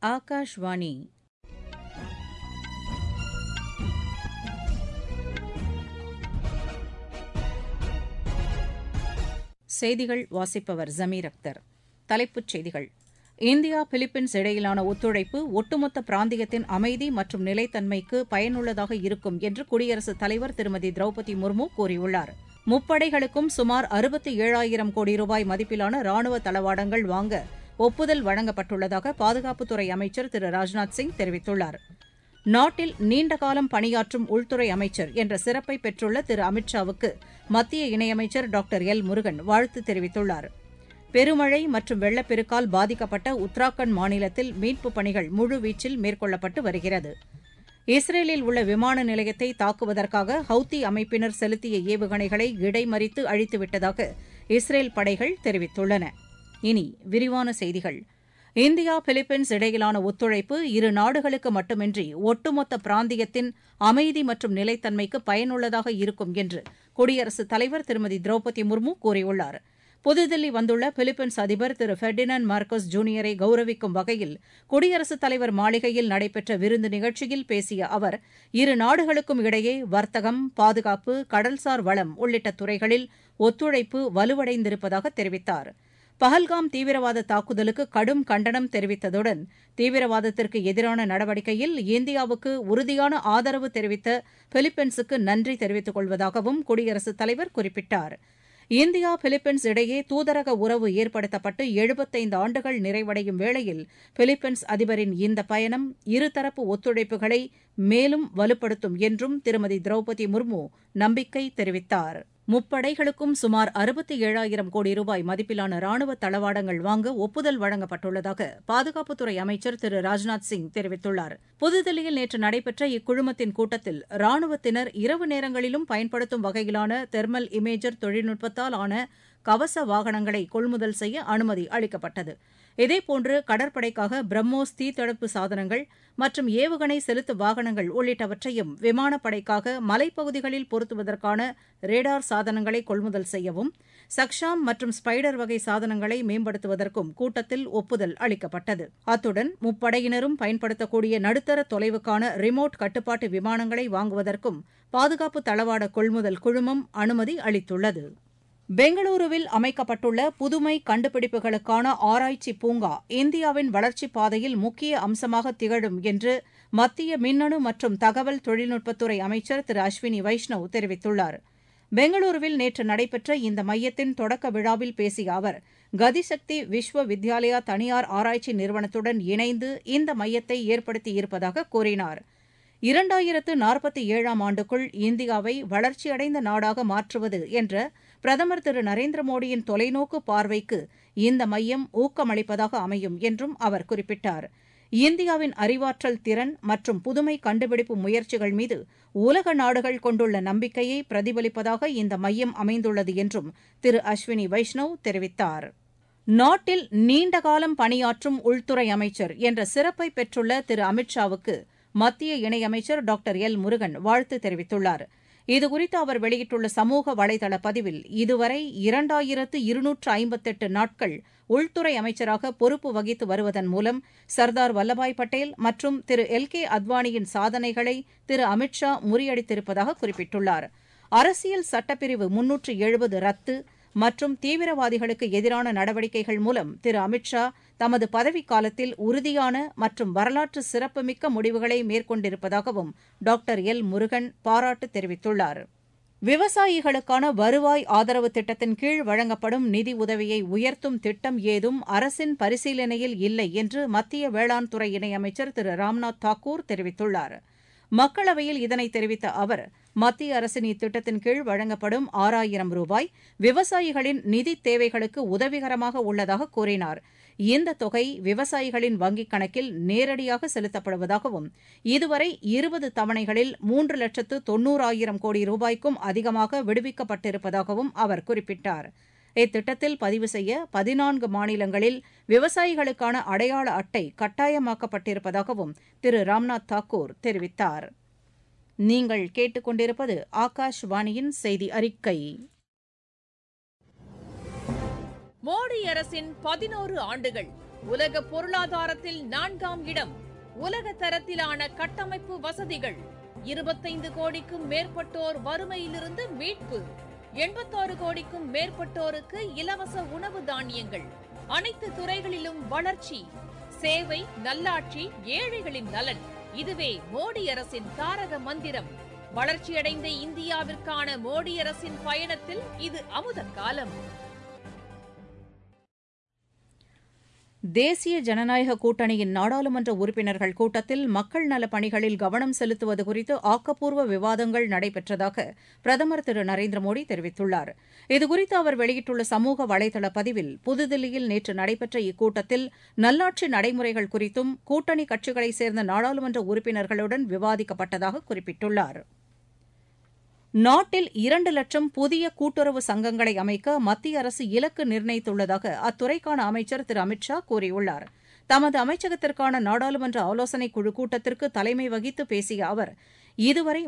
ஆகாஷ்வாணி. செய்திகள் வாசிப்பவர் ஜமீர் அக்தர். தலைப்புச் செய்திகள். இந்தியா பிலிப்பைன்ஸ் இடையிலான ஒத்துழைப்பு ஒட்டுமொத்த பிராந்தியத்தின் அமைதி மற்றும் நிலைத்தன்மைக்கு பயனுள்ளதாக இருக்கும் என்று குடியரசுத் தலைவர் திருமதி திரௌபதி முர்மு கூறியுள்ளார். முப்படைகளுக்கும் சுமார் 67,000 கோடி ரூபாய் மதிப்பிலான ராணுவ தளவாடங்கள் வாங்க ஒப்புதல் வழங்கப்பட்டுள்ளதாக பாதுகாப்புத்துறை அமைச்சர் திரு ராஜ்நாத் சிங் தெரிவித்துள்ளார். நாட்டில் நீண்டகாலம் பணியாற்றும் உள்துறை அமைச்சர் என்ற சிறப்பை பெற்றுள்ள திரு அமித் ஷாவுக்கு மத்திய இணையமைச்சர் டாக்டர் எல் முருகன் வாழ்த்து தெரிவித்துள்ளார். பெருமழை மற்றும் வெள்ளப்பெருக்கால் பாதிக்கப்பட்ட உத்தராகண்ட் மாநிலத்தில் மீட்புப் பணிகள் முழுவீச்சில் மேற்கொள்ளப்பட்டு வருகிறது. இஸ்ரேலில் உள்ள விமான நிலையத்தை தாக்குவதற்காக ஹவுத்தி அமைப்பினர் செலுத்திய ஏவுகணைகளை இடைமறித்து அழித்துவிட்டதாக இஸ்ரேல் படைகள் தெரிவித்துள்ளன. இனி விரிவான செய்திகள். இந்தியா பிலிப்பைன்ஸ் இடையிலான ஒத்துழைப்பு இரு நாடுகளுக்கு மட்டுமின்றி ஒட்டுமொத்த பிராந்தியத்தின் அமைதி மற்றும் நிலைத்தன்மைக்கு பயனுள்ளதாக இருக்கும் என்று குடியரசுத் தலைவர் திருமதி திரௌபதி முர்மு கூறியுள்ளார். புதுதில்லி வந்துள்ள பிலிப்பைன்ஸ் அதிபர் திரு பெர்டினாண்ட் மார்கோஸ் ஜூனியரை கௌரவிக்கும் வகையில் குடியரசுத் தலைவர் மாளிகையில் நடைபெற்ற விருந்து நிகழ்ச்சியில் பேசிய அவர், இரு நாடுகளுக்கும் இடையே வர்த்தகம், பாதுகாப்பு, கடல்சார் வளம் உள்ளிட்ட துறைகளில் ஒத்துழைப்பு வலுவடைந்திருப்பதாக தெரிவித்தார். பஹல்காம் தீவிரவாத தாக்குதலுக்கு கடும் கண்டனம் தெரிவித்ததுடன் தீவிரவாதத்திற்கு எதிரான நடவடிக்கையில் இந்தியாவுக்கு உறுதியான ஆதரவு தெரிவித்த பிலிப்பைன்ஸுக்கு நன்றி தெரிவித்துக் கொள்வதாகவும் குடியரசுத் தலைவர் குறிப்பிட்டார். இந்தியா பிலிப்பைன்ஸ் இடையே தூதரக உறவு ஏற்படுத்தப்பட்டு 75 ஆண்டுகள் நிறைவடையும் வேளையில் பிலிப்பைன்ஸ் அதிபரின் இந்த பயணம் இருதரப்பு ஒத்துழைப்புகளை மேலும் வலுப்படுத்தும் என்றும் திருமதி திரௌபதி முர்மு நம்பிக்கை தெரிவித்தார். முப்படைகளுக்கும் சுமார் 67,000 கோடி ரூபாய் மதிப்பிலான ராணுவ தளவாடங்கள் வாங்க ஒப்புதல் வழங்கப்பட்டுள்ளதாக பாதுகாப்புத்துறை அமைச்சர் திரு ராஜ்நாத் சிங் தெரிவித்துள்ளார். புதுதில்லியில் நேற்று நடைபெற்ற இக்குழுமத்தின் கூட்டத்தில் ராணுவத்தினர் இரவு நேரங்களிலும் பயன்படுத்தும் வகையிலான தெர்மல் இமேஜர் தொழில்நுட்பத்தால் ஆன கவச வாகனங்களை கொள்முதல் செய்ய அனுமதி அளிக்கப்பட்டது. இதேபோன்று கடற்படைக்காக பிரம்மோஸ் தீத்தடுப்பு சாதனங்கள் மற்றும் ஏவுகணை செலுத்து வாகனங்கள் உள்ளிட்டவற்றையும் விமானப்படைக்காக மலைப்பகுதிகளில் பொருத்துவதற்கான ரேடார் சாதனங்களை கொள்முதல் செய்யவும் சக்ஷாம் மற்றும் ஸ்பைடர் வகை சாதனங்களை மேம்படுத்துவதற்கும் கூட்டத்தில் ஒப்புதல் அளிக்கப்பட்டது. அத்துடன் முப்படையினரும் பயன்படுத்தக்கூடிய நடுத்தர தொலைவுக்கான ரிமோட் கட்டுப்பாட்டு விமானங்களை வாங்குவதற்கும் பாதுகாப்பு தளவாட கொள்முதல் குழுமம் அனுமதி அளித்துள்ளது. பெங்களூருவில் அமைக்கப்பட்டுள்ள புதுமை கண்டுபிடிப்புகளுக்கான ஆராய்ச்சி பூங்கா இந்தியாவின் வளர்ச்சிப் பாதையில் முக்கிய அம்சமாக திகழும் என்று மத்திய மின்னணு மற்றும் தகவல் தொழில்நுட்பத்துறை அமைச்சர் திரு அஸ்வினி வைஷ்ணவ் தெரிவித்துள்ளார். பெங்களூருவில் நேற்று நடைபெற்ற இந்த மையத்தின் தொடக்க விழாவில் பேசிய அவர், கதிசக்தி விஸ்வ வித்யாலயா தனியார் ஆராய்ச்சி நிறுவனத்துடன் இணைந்து இந்த மையத்தை ஏற்படுத்தியிருப்பதாக கூறினார். 2047ஆம் ஆண்டுக்குள் இந்தியாவை வளர்ச்சியடைந்த நாடாக மாற்றுவது என்ற பிரதமர் திரு நரேந்திர மோடியின் தொலைநோக்கு பார்வைக்கு இந்த மையம் ஊக்கமளிப்பதாக அமையும் என்றும் அவர் குறிப்பிட்டார். இந்தியாவின் அறிவாற்றல் திறன் மற்றும் புதுமை கண்டுபிடிப்பு முயற்சிகள் மீது உலக நாடுகள் கொண்டுள்ள நம்பிக்கையை பிரதிபலிப்பதாக இந்த மையம் அமைந்துள்ளது என்றும் திரு அஸ்வினி வைஷ்ணவ் தெரிவித்தார். நாட்டில் நீண்டகாலம் பணியாற்றும் உள்துறை அமைச்சர் என்ற சிறப்பை பெற்றுள்ள திரு அமித் ஷாவுக்கு மத்திய இணையமைச்சர் டாக்டர் எல் முருகன் வாழ்த்து தெரிவித்துள்ளார். இதுகுறித்து அவர் வெளியிட்டுள்ள சமூக வலைதள பதிவில், இதுவரை 2258 நாட்கள் உள்துறை அமைச்சராக பொறுப்பு வகித்து வருவதன் மூலம் சர்தார் வல்லபாய் பட்டேல் மற்றும் திரு எல்.கே. அத்வானியின் சாதனைகளை திரு அமித் ஷா முறியடித்திருப்பதாக குறிப்பிட்டுள்ளார். அரசியல் சட்டப்பிரிவு 370 ரத்து மற்றும் தீவிரவாதிகளுக்கு எதிரான நடவடிக்கைகள் மூலம் திரு அமித் ஷா தமது பதவிக்காலத்தில் உறுதியான மற்றும் வரலாற்று சிறப்புமிக்க முடிவுகளை மேற்கொண்டிருப்பதாகவும் டாக்டர் எல் முருகன் பாராட்டு தெரிவித்துள்ளார். விவசாயிகளுக்கான வருவாய் ஆதரவு திட்டத்தின் கீழ் வழங்கப்படும் நிதி உதவியை உயர்த்தும் திட்டம் ஏதும் அரசின் பரிசீலனையில் இல்லை என்று மத்திய வேளாண் துறை இணையமைச்சர் திரு ராம்நாத் தாக்கூர் தெரிவித்துள்ளார். மக்களவையில் இதனை தெரிவித்த அவர், மத்திய அரசின் இத்திட்டத்தின் கீழ் வழங்கப்படும் 6,000 ரூபாய் விவசாயிகளின் நிதித் தேவைகளுக்கு உதவிகரமாக உள்ளதாக கூறினார். இந்த தொகை விவசாயிகளின் வங்கிக் கணக்கில் நேரடியாக செலுத்தப்படுவதாகவும் இதுவரை 20 தவணைகளில் 3,90,000 கோடி ரூபாய்க்கும் அதிகமாக விடுவிக்கப்பட்டிருப்பதாகவும் அவர் குறிப்பிட்டார். இத்திட்டத்தில் பதிவு செய்ய 14 மாநிலங்களில் விவசாயிகளுக்கான அடையாள அட்டை கட்டாயமாக்கப்பட்டிருப்பதாகவும் திரு ராம்நாத் தாக்கூர் தெரிவித்தார். நீங்கள் கேட்டுக்கொண்டிருப்பது ஆகாஷ்வாணியின் செய்தி அறிக்கை. மோடி அரசின் 11 ஆண்டுகள் உலக பொருளாதாரத்தில் 4ஆம் இடம். உலக தரத்திலான கட்டமைப்பு வசதிகள். 25 கோடிக்கும் மேற்பட்டோர் வறுமையிலிருந்து மீட்பு. 86 கோடிக்கும் மேற்பட்டோருக்கு இலவச உணவு தானியங்கள். அனைத்து துறைகளிலும் வளர்ச்சி. சேவை, நல்லாட்சி, ஏழைகளின் நலன். இதுவே மோடி அரசின் தாரக மந்திரம். வளர்ச்சியடைந்த இந்தியாவிற்கான மோடி அரசின் பயணத்தில் இது அமுத காலம். தேசிய ஜனநாயக கூட்டணியின் நாடாளுமன்ற உறுப்பினர்கள் கூட்டத்தில் மக்கள் நலப் பணிகளில் கவனம் செலுத்துவது குறித்து ஆக்கப்பூர்வ விவாதங்கள் நடைபெற்றதாக பிரதமர் திரு நரேந்திர மோடி தெரிவித்துள்ளார். இதுகுறித்து அவர் வெளியிட்டுள்ள சமூக வலைதள பதிவில், புதுதில்லியில் நேற்று நடைபெற்ற இக்கூட்டத்தில் நல்லாட்சி நடைமுறைகள் குறித்தும் கூட்டணி கட்சிகளைச் சேர்ந்த நாடாளுமன்ற உறுப்பினர்களுடன் விவாதிக்கப்பட்டதாக குறிப்பிட்டுள்ளார். நாட்டில் 2 லட்சம் புதிய கூட்டுறவு சங்கங்களை அமைக்க மத்திய அரசு இலக்கு நிர்ணயித்துள்ளதாக அத்துறைக்கான அமைச்சர் திரு அமித் ஷா கூறியுள்ளார். தமது அமைச்சகத்திற்கான நாடாளுமன்ற ஆலோசனைக் குழு கூட்டத்திற்கு தலைமை வகித்து பேசிய அவர், இதுவரை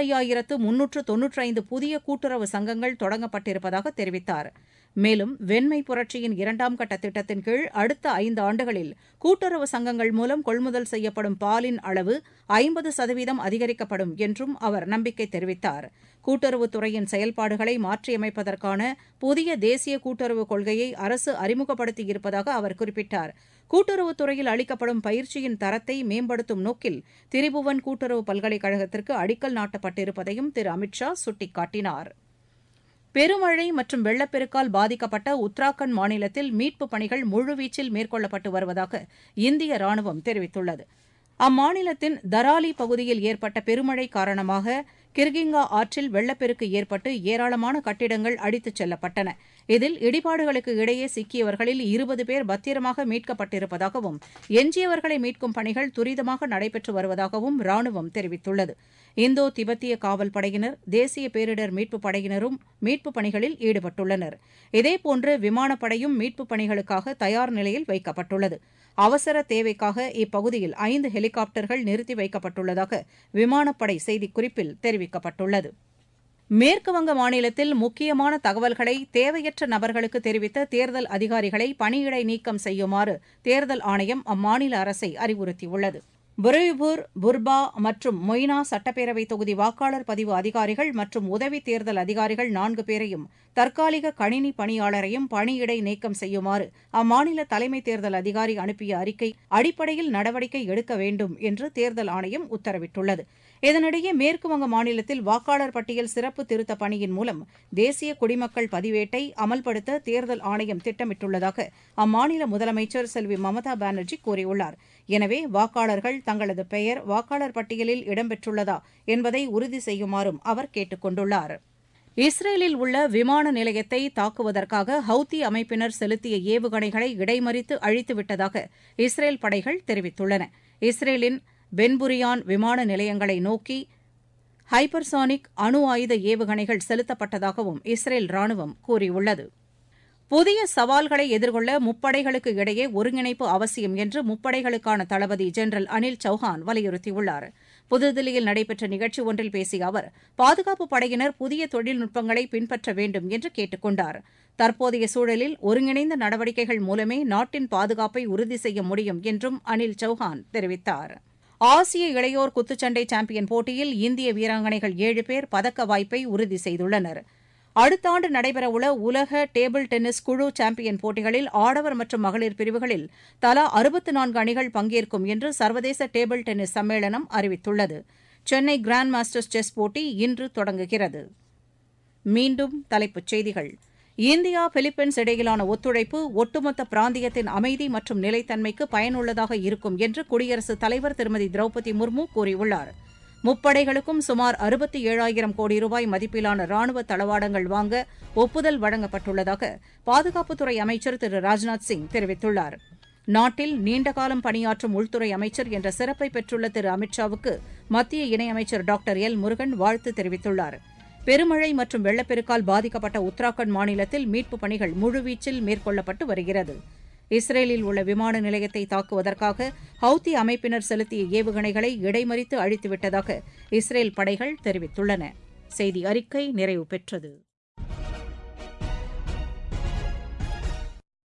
35,395 புதிய கூட்டுறவு சங்கங்கள் தொடங்கப்பட்டிருப்பதாக தெரிவித்தார். மேலும் வெண்மை புரட்சியின் 2ஆம் கட்ட திட்டத்தின் கீழ் அடுத்த 5 ஆண்டுகளில் கூட்டுறவு சங்கங்கள் மூலம் கொள்முதல் செய்யப்படும் பாலின் அளவு 50% அதிகரிக்கப்படும் என்றும் அவர் நம்பிக்கை தெரிவித்தார். கூட்டுறவுத்துறையின் செயல்பாடுகளை மாற்றியமைப்பதற்கான புதிய தேசிய கூட்டுறவு கொள்கையை அரசு அறிமுகப்படுத்தியிருப்பதாக அவர் குறிப்பிட்டார். கூட்டுறவுத்துறையில் அளிக்கப்படும் பயிற்சியின் தரத்தை மேம்படுத்தும் நோக்கில் திரிபுவன் கூட்டுறவு பல்கலைக்கழகத்திற்கு அடிக்கல் நாட்டப்பட்டிருப்பதையும் திரு அமித் ஷா சுட்டிக்காட்டினார். பெருமழை மற்றும் வெள்ளப்பெருக்கால் பாதிக்கப்பட்ட உத்தராகண்ட் மாநிலத்தில் மீட்புப் பணிகள் முழுவீச்சில் மேற்கொள்ளப்பட்டு வருவதாக இந்திய ராணுவம் தெரிவித்துள்ளது. அம்மாநிலத்தின் தராலி பகுதியில் ஏற்பட்ட பெருமழை காரணமாக கிர்கிங்கா ஆற்றில் வெள்ளப்பெருக்கு ஏற்பட்டு ஏராளமான கட்டிடங்கள் அடித்துச் செல்லப்பட்டன. இதில் இடிபாடுகளுக்கு இடையே சிக்கியவர்களில் 20 பேர் பத்திரமாக மீட்கப்பட்டிருப்பதாகவும் எஞ்சியவர்களை மீட்கும் பணிகள் துரிதமாக நடைபெற்று வருவதாகவும் ராணுவம் தெரிவித்துள்ளது. இந்தோ திபெத்திய காவல் படையினர், தேசிய பேரிடர் மீட்புப் படையினரும் மீட்புப் பணிகளில் ஈடுபட்டுள்ளனர். இதேபோன்று விமானப்படையும் மீட்புப் பணிகளுக்காக தயார் நிலையில் வைக்கப்பட்டுள்ளது. அவசர தேவைக்காக இப்பகுதியில் 5 ஹெலிகாப்டர்கள் நிறுத்தி வைக்கப்பட்டுள்ளதாக விமானப்படை செய்திக்குறிப்பில் தெரிவிக்கப்பட்டுள்ளது. மேற்குவங்க மாநிலத்தில் முக்கியமான தகவல்களை தேவையற்ற நபர்களுக்கு தெரிவித்த தேர்தல் அதிகாரிகளை பணியிடை நீக்கம் செய்யுமாறு தேர்தல் ஆணையம் அம்மாநில அரசை அறிவுறுத்தியுள்ளது. புரேபூர், புர்பா மற்றும் மொய்னா சட்டப்பேரவை தொகுதி வாக்காளர் பதிவு அதிகாரிகள் மற்றும் உதவி தேர்தல் அதிகாரிகள் 4 பேரையும் தற்காலிக கணினி பணியாளரையும் பணியிடை நீக்கம் செய்யுமாறு அம்மாநில தலைமை தேர்தல் அதிகாரி அனுப்பிய அறிக்கை அடிப்படையில் நடவடிக்கை எடுக்க வேண்டும் என்று தேர்தல் ஆணையம் உத்தரவிட்டுள்ளது. இதனிடையே மேற்குவங்க மாநிலத்தில் வாக்காளர் பட்டியல் சிறப்பு திருத்த பணியின் மூலம் தேசிய குடிமக்கள் பதிவேட்டை அமல்படுத்த தேர்தல் ஆணையம் திட்டமிட்டுள்ளதாக அம்மாநில முதலமைச்சர் செல்வி மமதா பானர்ஜி கூறியுள்ளார். எனவே வாக்காளர்கள் தங்களது பெயர் வாக்காளர் பட்டியலில் இடம்பெற்றுள்ளதா என்பதை உறுதி செய்யுமாறும் அவர் கேட்டுக் கொண்டுள்ளார். இஸ்ரேலில் உள்ள விமான நிலையத்தை தாக்குவதற்காக ஹவுத்தி அமைப்பினர் செலுத்திய ஏவுகணைகளை இடைமறித்து அழித்துவிட்டதாக இஸ்ரேல் படைகள் தெரிவித்துள்ளன. இஸ்ரேலின் பென்குரியான் விமான நிலையங்களை நோக்கி ஹைப்பர்சானிக் அணு ஆயுத ஏவுகணைகள் செலுத்தப்பட்டதாகவும் இஸ்ரேல் ராணுவம் கூறியுள்ளது. புதிய சவால்களை எதிர்கொள்ள முப்படைகளுக்கு இடையே ஒருங்கிணைப்பு அவசியம் என்று முப்படைகளுக்கான தளபதி ஜெனரல் அனில் சௌஹான் வலியுறுத்தியுள்ளார். புதுதில்லியில் நடைபெற்ற நிகழ்ச்சி ஒன்றில் பேசிய அவர், பாதுகாப்புப் படையினர் புதிய தொழில்நுட்பங்களை பின்பற்ற வேண்டும் என்று கேட்டுக் கொண்டார். தற்போதைய சூழலில் ஒருங்கிணைந்த நடவடிக்கைகள் மூலமே நாட்டின் பாதுகாப்பை உறுதி செய்ய முடியும் என்றும் அனில் சௌஹான் தெரிவித்தார். ஆசிய இளையோர் குத்துச்சண்டை சாம்பியன் போட்டியில் இந்திய வீராங்கனைகள் 7 பேர் பதக்க வாய்ப்பை உறுதி செய்துள்ளனர். அடுத்த ஆண்டு நடைபெறவுள்ள உலக டேபிள் டென்னிஸ் குழு சாம்பியன் போட்டிகளில் ஆடவர் மற்றும் மகளிர் பிரிவுகளில் தலா 64 அணிகள் பங்கேற்கும் என்று சர்வதேச டேபிள் டென்னிஸ் சம்மேளனம் அறிவித்துள்ளது. சென்னை கிராண்ட் மாஸ்டர்ஸ் செஸ் போட்டி இன்று தொடங்குகிறது. மீண்டும் தலைப்புச் செய்திகள். இந்தியா பிலிப்பைன்ஸ் இடையிலான ஒத்துழைப்பு ஒட்டுமொத்த பிராந்தியத்தின் அமைதி மற்றும் நிலைத்தன்மைக்கு பயனுள்ளதாக இருக்கும் என்று குடியரசுத் தலைவர் திருமதி திரௌபதி முர்மு கூறியுள்ளார். முப்படைகளுக்கும் சுமார் 67,000 கோடி ரூபாய் மதிப்பிலான ராணுவ தளவாடங்கள் வாங்க ஒப்புதல் வழங்கப்பட்டுள்ளதாக பாதுகாப்புத்துறை அமைச்சர் திரு ராஜ்நாத் சிங் தெரிவித்துள்ளார். நாட்டில் நீண்டகாலம் பணியாற்றும் உள்துறை அமைச்சர் என்ற சிறப்பை பெற்றுள்ள திரு அமித் ஷாவுக்கு மத்திய இணையமைச்சர் டாக்டர் எல் முருகன் வாழ்த்து தெரிவித்துள்ளார். பெருமழை மற்றும் வெள்ளப்பெருக்கால் பாதிக்கப்பட்ட உத்தராகண்ட் மாநிலத்தில் மீட்புப் பணிகள் முழுவீச்சில் மேற்கொள்ளப்பட்டு வருகிறது. இஸ்ரேலில் உள்ள விமான நிலையத்தை தாக்குவதற்காக ஹவுத்தி அமைப்பினர் செலுத்திய ஏவுகணைகளை இடைமறித்து அழித்துவிட்டதாக இஸ்ரேல் படைகள் தெரிவித்துள்ளன. செய்தி அறிக்கை நிறைவு பெற்றது.